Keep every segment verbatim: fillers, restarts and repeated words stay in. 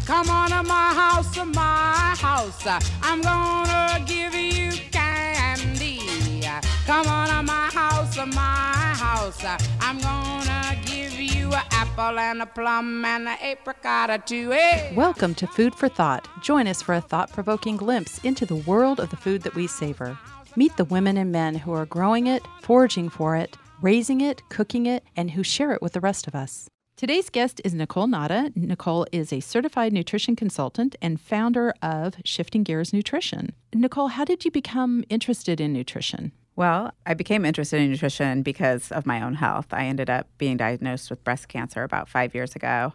Come on to my house, to my house. I'm gonna give you candy. Come on to my house, to my house. I'm gonna give you an apple and a plum and an apricot or two. Hey. Welcome to Food for Thought. Join us for a thought-provoking glimpse into the world of the food that we savor. Meet the women and men who are growing it, foraging for it, raising it, cooking it, and who share it with the rest of us. Today's guest is Nicole Nada. Nicole is a certified nutrition consultant and founder of Shifting Gears Nutrition. Nicole, how did you become interested in nutrition? Well, I became interested in nutrition because of my own health. I ended up being diagnosed with breast cancer about five years ago,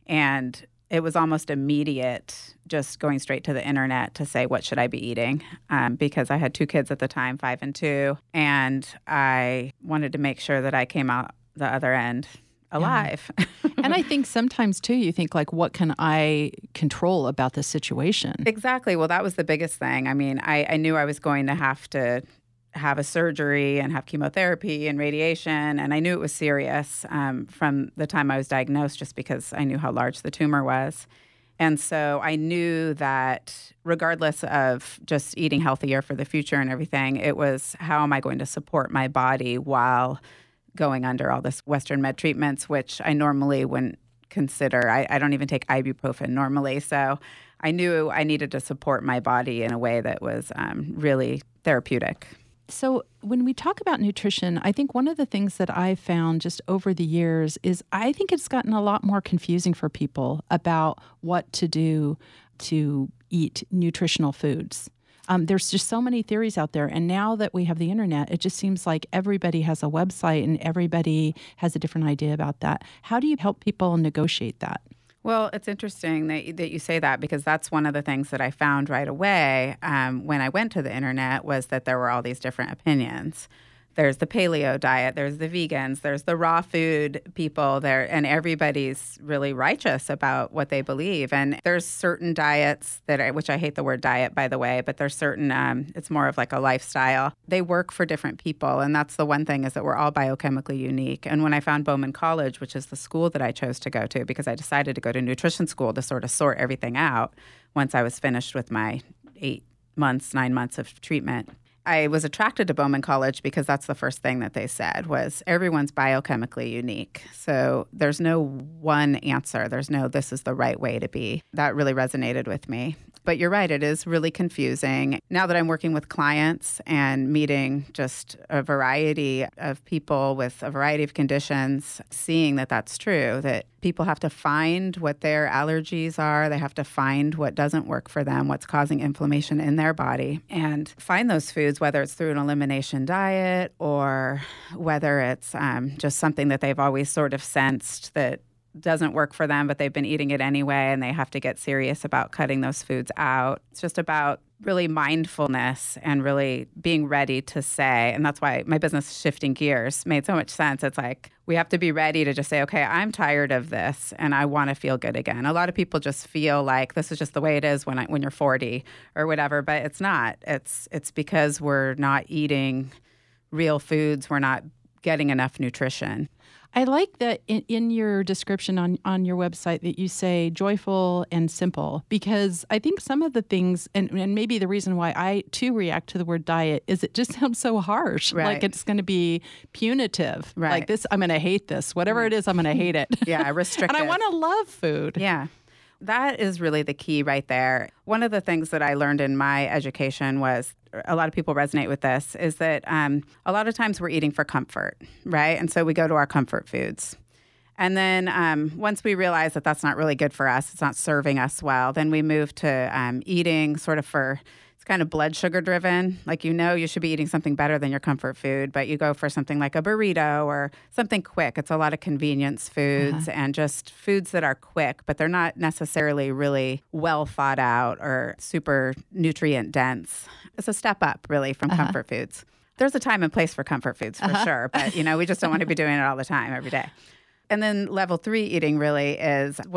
and it was almost immediate just going straight to the internet to say, what should I be eating? Um, because I had two kids at the time, five and two, and I wanted to make sure that I came out the other end alive. Yeah. And I think sometimes, too, you think, like, what can I control about this situation? Exactly. Well, that was the biggest thing. I mean, I, I knew I was going to have to have a surgery and have chemotherapy and radiation, and I knew it was serious um, from the time I was diagnosed just because I knew how large the tumor was. And so I knew that regardless of just eating healthier for the future and everything, it was how am I going to support my body while going under all this Western med treatments, which I normally wouldn't consider. I, I don't even take ibuprofen normally. So I knew I needed to support my body in a way that was um, really therapeutic. So when we talk about nutrition, I think one of the things that I've found just over the years is I think it's gotten a lot more confusing for people about what to do to eat nutritional foods. Um, there's just so many theories out there. And now that we have the internet, it just seems like everybody has a website and everybody has a different idea about that. How do you help people negotiate that? Well, it's interesting that, that you say that because that's one of the things that I found right away um, when I went to the internet was that there were all these different opinions. There's the paleo diet, there's the vegans, there's the raw food people there, and everybody's really righteous about what they believe. And there's certain diets that, I, which I hate the word diet, by the way, but there's certain, um, it's more of like a lifestyle. They work for different people, and that's the one thing is that we're all biochemically unique. And when I found Bowman College, which is the school that I chose to go to, because I decided to go to nutrition school to sort of sort everything out once I was finished with my eight months, nine months of treatment, I was attracted to Bowman College because that's the first thing that they said was everyone's biochemically unique. So there's no one answer. There's no this is the right way to be. That really resonated with me. But you're right, it is really confusing. Now that I'm working with clients and meeting just a variety of people with a variety of conditions, seeing that that's true, that people have to find what their allergies are. They have to find what doesn't work for them, what's causing inflammation in their body, and find those foods, whether it's through an elimination diet or whether it's um, just something that they've always sort of sensed that doesn't work for them, but they've been eating it anyway, and they have to get serious about cutting those foods out. It's just about really mindfulness and really being ready to say, and that's why my business Shifting Gears made so much sense. It's like we have to be ready to just say, okay, I'm tired of this and I want to feel good again. A lot of people just feel like this is just the way it is when I, when you're forty or whatever, but it's not. It's it's because we're not eating real foods. We're not getting enough nutrition. I like that in, in your description on, on your website that you say joyful and simple, because I think some of the things, and, and maybe the reason why I too react to the word diet is it just sounds so harsh. Right. Like it's going to be punitive. Right. Like this, I'm going to hate this. Whatever it is, I'm going to hate it. Yeah, restrictive. And I want to love food. Yeah. That is really the key right there. One of the things that I learned in my education was, a lot of people resonate with this, is that um, a lot of times we're eating for comfort, right? And so we go to our comfort foods. And then um, once we realize that that's not really good for us, it's not serving us well, then we move to um, eating sort of for, it's kind of blood sugar driven. Like, you know, you should be eating something better than your comfort food, but you go for something like a burrito or something quick. It's a lot of convenience foods uh-huh. and just foods that are quick, but they're not necessarily really well thought out or super nutrient dense. It's a step up really from uh-huh. comfort foods. There's a time and place for comfort foods for uh-huh. sure, but you know, we just don't want to be doing it all the time every day. And then level three eating really is what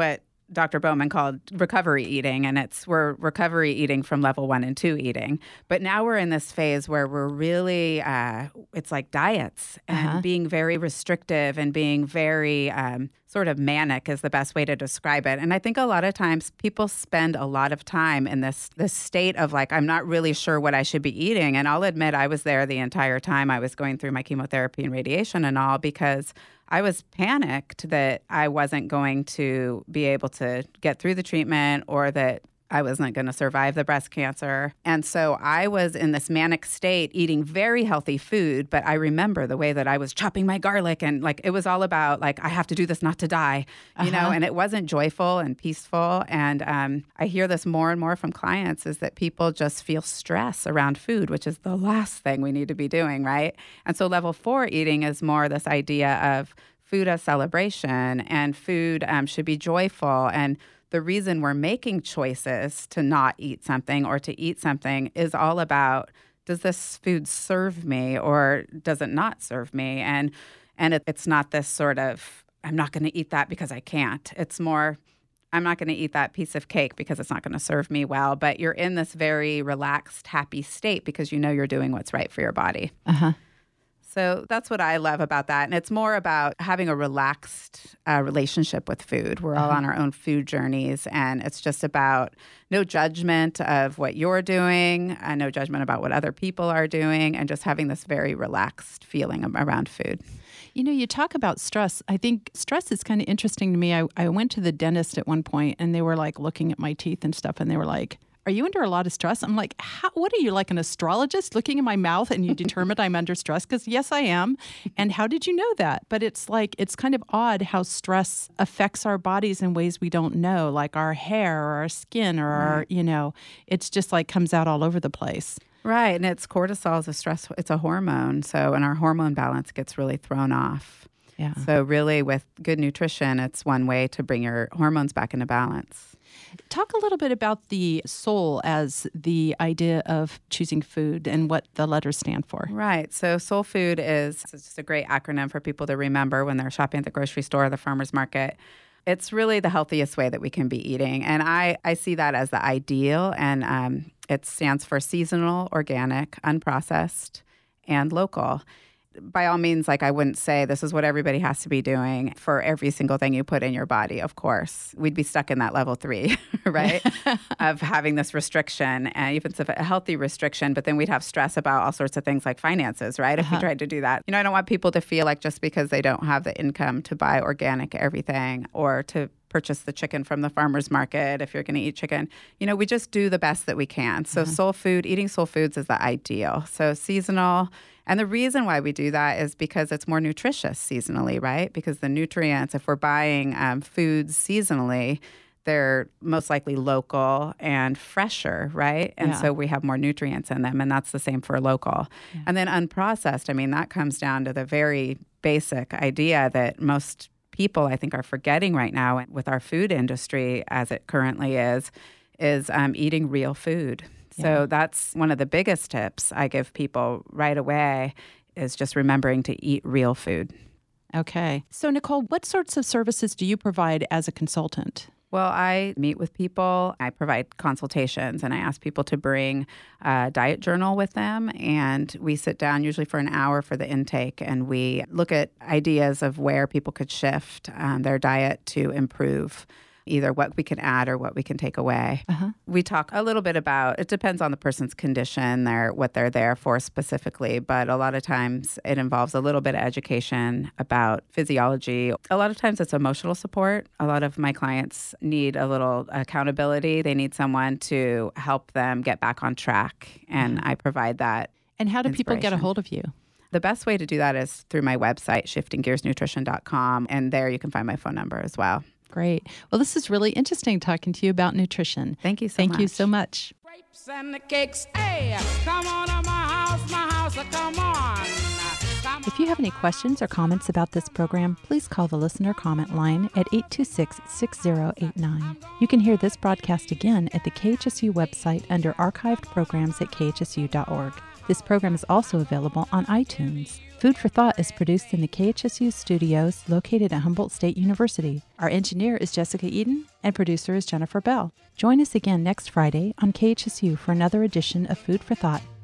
Doctor Bowman called recovery eating, and it's we're recovery eating from level one and two eating. But now we're in this phase where we're really, uh, it's like diets and Uh-huh. being very restrictive and being very um, sort of manic is the best way to describe it. And I think a lot of times people spend a lot of time in this this state of like, I'm not really sure what I should be eating. And I'll admit I was there the entire time I was going through my chemotherapy and radiation and all, because I was panicked that I wasn't going to be able to get through the treatment or that I wasn't going to survive the breast cancer. And so I was in this manic state eating very healthy food, but I remember the way that I was chopping my garlic and like it was all about like, I have to do this not to die, you Uh-huh. know, and it wasn't joyful and peaceful. And um, I hear this more and more from clients is that people just feel stress around food, which is the last thing we need to be doing, right? And so level four eating is more this idea of food as celebration, and food um, should be joyful. And the reason we're making choices to not eat something or to eat something is all about, does this food serve me or does it not serve me? And and it, it's not this sort of, I'm not going to eat that because I can't. It's more, I'm not going to eat that piece of cake because it's not going to serve me well. But you're in this very relaxed, happy state because you know you're doing what's right for your body. Uh-huh. So that's what I love about that. And it's more about having a relaxed uh, relationship with food. We're all Uh-huh. on our own food journeys, and it's just about no judgment of what you're doing, uh, no judgment about what other people are doing, and just having this very relaxed feeling around food. You know, you talk about stress. I think stress is kind of interesting to me. I, I went to the dentist at one point and they were like looking at my teeth and stuff, and they were like, are you under a lot of stress? I'm like, how, what are you, like an astrologist looking in my mouth and you determined I'm under stress? Because yes, I am. And how did you know that? But it's like, it's kind of odd how stress affects our bodies in ways we don't know, like our hair or our skin or our, you know, it's just like comes out all over the place. Right. And it's cortisol is a stress, it's a hormone. So, and our hormone balance gets really thrown off. Yeah. So really with good nutrition, it's one way to bring your hormones back into balance. Talk a little bit about the soul as the idea of choosing food and what the letters stand for. Right. So soul food is it's just a great acronym for people to remember when they're shopping at the grocery store or the farmer's market. It's really the healthiest way that we can be eating. And I, I see that as the ideal. And um, it stands for seasonal, organic, unprocessed, and local. By all means, like I wouldn't say this is what everybody has to be doing for every single thing you put in your body, of course. We'd be stuck in that level three, right, of having this restriction, and even if a healthy restriction, but then we'd have stress about all sorts of things like finances, right, if Uh-huh. we tried to do that. You know, I don't want people to feel like just because they don't have the income to buy organic everything or to purchase the chicken from the farmer's market if you're going to eat chicken. You know, we just do the best that we can. So Uh-huh. soul food, eating soul foods is the ideal. So seasonal. And the reason why we do that is because it's more nutritious seasonally, right? Because the nutrients, if we're buying um, foods seasonally, they're most likely local and fresher, right? And Yeah. so we have more nutrients in them, and that's the same for local. Yeah. And then unprocessed, I mean, that comes down to the very basic idea that most people, I think, are forgetting right now with our food industry as it currently is, is um, eating real food. So Yeah. that's one of the biggest tips I give people right away is just remembering to eat real food. Okay. So, Nicole, what sorts of services do you provide as a consultant? Well, I meet with people, I provide consultations, and I ask people to bring a diet journal with them. And we sit down usually for an hour for the intake, and we look at ideas of where people could shift um, their diet to improve either what we can add or what we can take away. Uh-huh. We talk a little bit about, it depends on the person's condition, their, what they're there for specifically, but a lot of times it involves a little bit of education about physiology. A lot of times it's emotional support. A lot of my clients need a little accountability. They need someone to help them get back on track, and I provide that. And how do people get a Inspiration. hold of you? The best way to do that is through my website, shifting gears nutrition dot com, and there you can find my phone number as well. Great. Well, this is really interesting talking to you about nutrition. Thank you so Thank much. you so much. Grapes and the cakes, hey, come on to my house, my house, come on. Come If you have any questions or comments about this program, please call the listener comment line at eight two six, six zero eight nine. You can hear this broadcast again at the K H S U website under archived programs at K H S U dot org. This program is also available on iTunes. Food for Thought is produced in the K H S U studios located at Humboldt State University. Our engineer is Jessica Eden, and producer is Jennifer Bell. Join us again next Friday on K H S U for another edition of Food for Thought.